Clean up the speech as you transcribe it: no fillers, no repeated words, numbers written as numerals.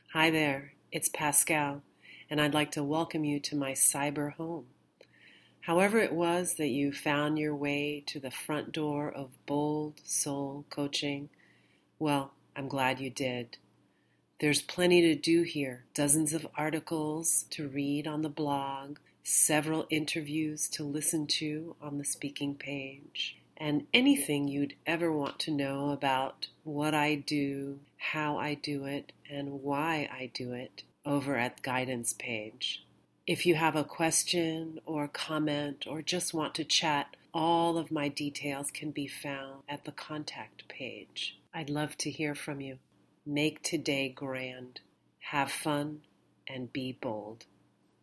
Hi there, it's Pascal, and I'd like to welcome you to my cyber home. However it was that you found your way to the front door of Bold Soul Coaching, well, I'm glad you did. There's plenty to do here, dozens of articles to read on the blog, several interviews to listen to on the speaking page, and anything you'd ever want to know about what I do, how I do it, and why I do it over at the guidance page. If you have a question or comment or just want to chat, all of my details can be found at the contact page. I'd love to hear from you. Make today grand. Have fun and be bold.